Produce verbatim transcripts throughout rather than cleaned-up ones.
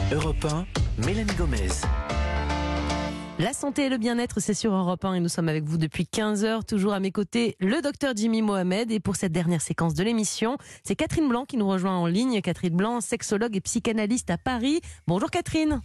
Europe un, Mélanie Gomez. La santé et le bien-être, c'est sur Europe un et nous sommes avec vous depuis quinze heures, toujours à mes côtés, le docteur Jimmy Mohamed. Et pour cette dernière séquence de l'émission, c'est Catherine Blanc qui nous rejoint en ligne. Catherine Blanc, sexologue et psychanalyste à Paris. Bonjour Catherine.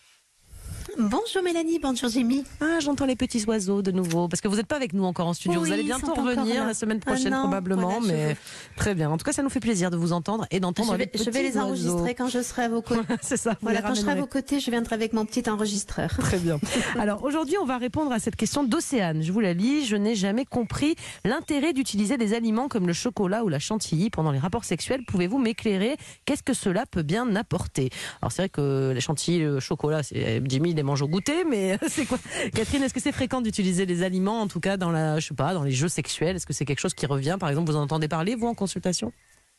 Bonjour Mélanie, bonjour Jimmy. Ah, j'entends les petits oiseaux de nouveau, parce que vous n'êtes pas avec nous encore en studio. Oui, vous allez bientôt revenir la semaine prochaine ah non, probablement, voilà, mais très bien. En tout cas, ça nous fait plaisir de vous entendre et d'entendre les petits oiseaux. Je vais les enregistrer oiseaux. Quand je serai à vos côtés. C'est ça. Voilà, quand je serai à vos côtés, je viendrai avec mon petit enregistreur. Très bien. Alors aujourd'hui, on va répondre à cette question d'Océane. Je vous la lis. Je n'ai jamais compris l'intérêt d'utiliser des aliments comme le chocolat ou la chantilly pendant les rapports sexuels. Pouvez-vous m'éclairer? Qu'est-ce que cela peut bien apporter? Alors c'est vrai que les chantilly, le chocolat, c'est Jimmy les mange au goûter, mais c'est quoi, Catherine, est-ce que c'est fréquent d'utiliser les aliments, en tout cas dans la, je sais pas, dans les jeux sexuels? Est-ce que c'est quelque chose qui revient? Par exemple, vous en entendez parler, vous, en consultation?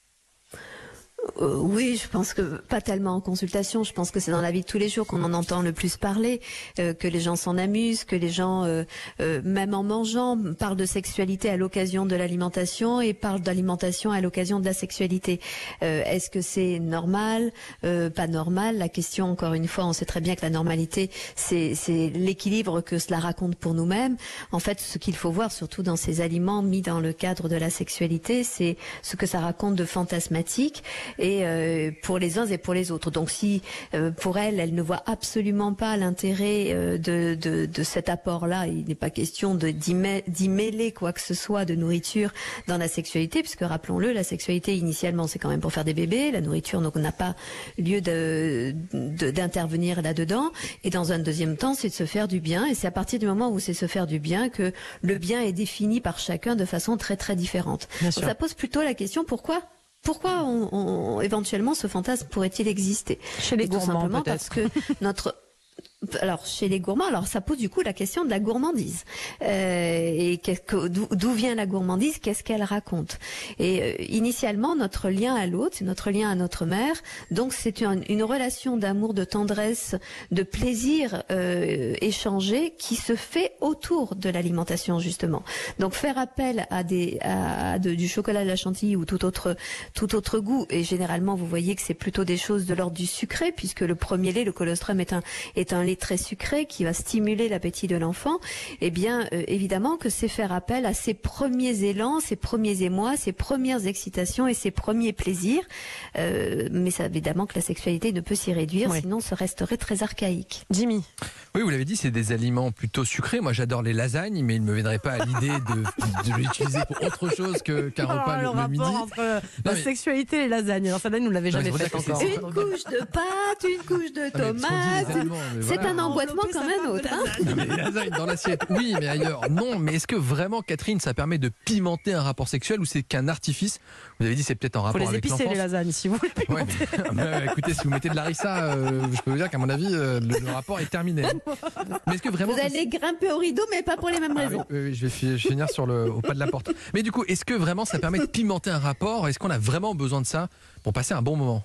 Euh, oui, je pense que pas tellement en consultation. Je pense que c'est dans la vie de tous les jours qu'on en entend le plus parler, euh, que les gens s'en amusent, que les gens, euh, euh, même en mangeant, parlent de sexualité à l'occasion de l'alimentation et parlent d'alimentation à l'occasion de la sexualité. Euh, est-ce que c'est normal, euh, pas normal? La question, encore une fois, on sait très bien que la normalité, c'est, c'est l'équilibre que cela raconte pour nous-mêmes. En fait, ce qu'il faut voir, surtout dans ces aliments mis dans le cadre de la sexualité, c'est ce que ça raconte de fantasmatique. Et euh, pour les uns et pour les autres. Donc si euh, pour elle, elle ne voit absolument pas l'intérêt euh, de, de, de cet apport-là, il n'est pas question de, d'y, mê- d'y mêler quoi que ce soit de nourriture dans la sexualité, puisque rappelons-le, la sexualité initialement c'est quand même pour faire des bébés, la nourriture donc n'a pas lieu de, de, d'intervenir là-dedans, et dans un deuxième temps c'est de se faire du bien, et c'est à partir du moment où c'est se faire du bien que le bien est défini par chacun de façon très très différente. Donc ça pose plutôt la question pourquoi Pourquoi on, on, éventuellement ce fantasme pourrait-il exister? Chez les gourmands, tout simplement peut-être. Parce que notre alors chez les gourmands, alors ça pose du coup la question de la gourmandise. Euh, et que, d'où, d'où vient la gourmandise? Qu'est-ce qu'elle raconte? Et euh, initialement, notre lien à l'autre, c'est notre lien à notre mère. Donc c'est une, une relation d'amour, de tendresse, de plaisir euh, échangé qui se fait autour de l'alimentation justement. Donc faire appel à des à, à de, du chocolat, de la chantilly ou tout autre tout autre goût. Et généralement, vous voyez que c'est plutôt des choses de l'ordre du sucré, puisque le premier lait, le colostrum, est un est un lait très sucré qui va stimuler l'appétit de l'enfant. Eh bien, euh, évidemment que c'est faire appel à ses premiers élans, ses premiers émois, ses premières excitations et ses premiers plaisirs. Euh, mais ça, évidemment que la sexualité ne peut s'y réduire, oui. Sinon ce resterait très archaïque. Jimmy. Oui, vous l'avez dit, c'est des aliments plutôt sucrés. Moi, j'adore les lasagnes, mais il ne me viendrait pas à l'idée de, de l'utiliser pour autre chose que, qu'un oh, repas le, le, le midi. Entre non, la mais... sexualité et les lasagnes. Alors ça, là, nous ne l'avez jamais non, fait encore. Une couche de pâte, une couche de tomates. C'est voilà. un emboîtement comme un autre. Hein. Non, mais les lasagnes dans l'assiette, oui, mais ailleurs, non. Mais est-ce que vraiment, Catherine, ça permet de pimenter un rapport sexuel ou c'est qu'un artifice? Vous avez dit, c'est peut-être en rapport avec l'enfance. Faut les épicer, les lasagnes, si vous voulez pimenter. Ouais, mais, écoutez, si vous mettez de la harissa, euh, je peux vous dire qu'à mon avis, euh, le, le rapport est terminé. Mais est-ce que vraiment... Vous allez grimper au rideau, mais pas pour les mêmes raisons. Ah, oui, oui, je vais finir sur le, au pas de la porte. Mais du coup, est-ce que vraiment ça permet de pimenter un rapport? Est-ce qu'on a vraiment besoin de ça pour passer un bon moment?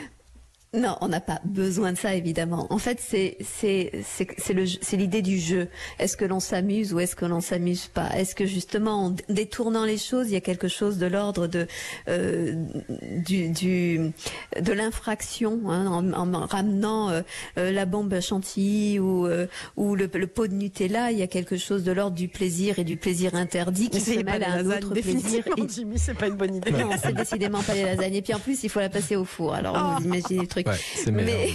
Non, on n'a pas besoin de ça, évidemment. En fait, c'est c'est c'est c'est le c'est l'idée du jeu. Est-ce que l'on s'amuse ou est-ce que l'on s'amuse pas? Est-ce que justement, en détournant les choses, il y a quelque chose de l'ordre de euh, du du de l'infraction, hein, en, en ramenant euh, la bombe chantilly ou euh, ou le, le pot de Nutella, il y a quelque chose de l'ordre du plaisir et du plaisir interdit qui se mêle à un autre plaisir. Et... Jimmy, c'est pas une bonne idée. Non, c'est décidément pas les lasagnes. Et puis en plus, il faut la passer au four. Alors, oh. vous imaginez le truc. Ouais, c'est mais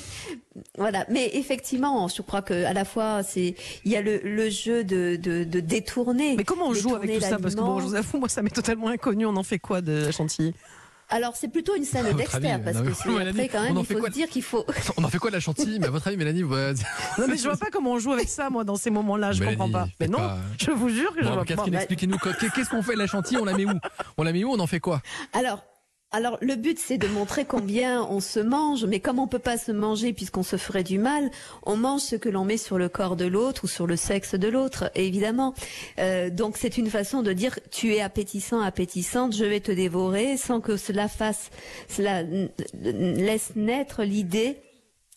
voilà, mais effectivement, je crois que à la fois c'est il y a le, le jeu de, de, de détourner. Mais comment on joue avec tout ça? Parce que bon, je vous avoue, moi ça m'est totalement inconnu. On en fait quoi de la chantilly? Alors c'est plutôt une scène d'expert parce que c'est après quand même il faut se dire qu'il faut. On en fait quoi de la chantilly? Mais à votre avis, Mélanie, vous... Non mais je vois pas comment on joue avec ça moi dans ces moments-là. Je Mélanie, comprends pas. Mais non, pas... je vous jure que bon, je vois Catherine, pas. Expliquez-nous qu'est-ce qu'on fait de la chantilly? On la met où? On la met où? On en fait quoi? Alors. Alors le but c'est de montrer combien on se mange, mais comme on peut pas se manger puisqu'on se ferait du mal, on mange ce que l'on met sur le corps de l'autre ou sur le sexe de l'autre, évidemment. Euh, donc c'est une façon de dire tu es appétissant, appétissante, je vais te dévorer, sans que cela fasse, cela laisse naître l'idée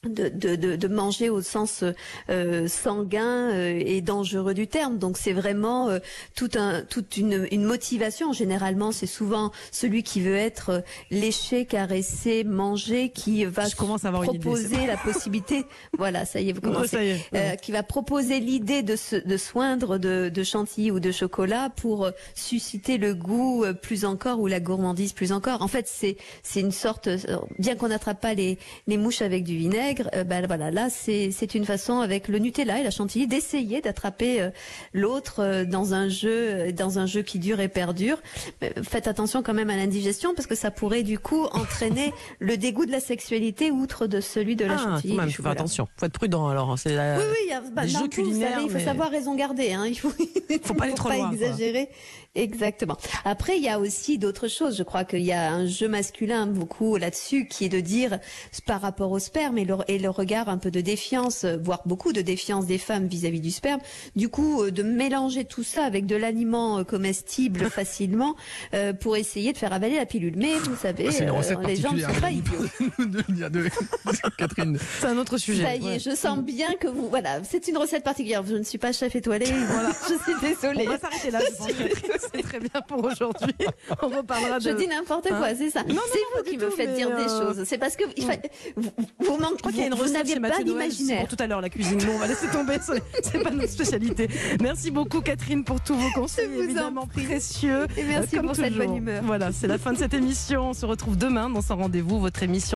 De, de, de, de manger au sens euh, sanguin euh, et dangereux du terme. Donc c'est vraiment euh, tout un, toute une, une motivation. Généralement, c'est souvent celui qui veut être euh, léché, caressé, mangé, qui va Je commence à avoir proposer une idée, la possibilité. Voilà, ça y est, vous commencez. Oh, ça y est, ouais. Euh, qui va proposer l'idée de, se, de soindre de, de chantilly ou de chocolat pour euh, susciter le goût euh, plus encore ou la gourmandise plus encore. En fait, c'est c'est une sorte, euh, bien qu'on n'attrape pas les, les mouches avec du vinaigre. Euh, ben voilà, là c'est c'est une façon avec le Nutella et la chantilly d'essayer d'attraper euh, l'autre euh, dans un jeu dans un jeu qui dure et perdure. Euh, faites attention quand même à l'indigestion parce que ça pourrait du coup entraîner le dégoût de la sexualité outre de celui de la ah, chantilly. Quand même, il faut faire attention. Faut être prudent alors. C'est la... Oui oui, il y a bah, des jeux tout, culinaires. Vous savez, il faut mais... savoir raison garder. Hein. Il faut faut pas aller trop pas loin. Exagérer. Quoi. Exactement. Après, il y a aussi d'autres choses. Je crois qu'il y a un jeu masculin beaucoup là-dessus qui est de dire par rapport au sperme et le, et le regard un peu de défiance, voire beaucoup de défiance des femmes vis-à-vis du sperme. Du coup, de mélanger tout ça avec de l'aliment comestible facilement euh, pour essayer de faire avaler la pilule. Mais vous savez, c'est une recette euh, les gens ne sont pas idiots. de Catherine. C'est un autre sujet. Ça y est, ouais. Je sens bien que vous... Voilà, c'est une recette particulière. Je ne suis pas chef étoilé. Voilà, je suis désolée. On va s'arrêter là, je pense. C'est très bien pour aujourd'hui. On reparlera de... Je dis n'importe quoi, hein c'est ça. Non, non, c'est non, vous qui me tout, faites dire euh... des choses. C'est parce que il fa... vous, vous manquez. Je crois qu'il y a une recette chez Mathieu Noël, c'est pour tout à l'heure la cuisine. Non, on va laisser tomber. C'est pas notre spécialité. Merci beaucoup Catherine pour tous vos conseils évidemment précieux. Et merci Comme pour toujours. Cette bonne humeur. Voilà, c'est la fin de cette émission. On se retrouve demain dans Sans Rendez-vous, votre émission.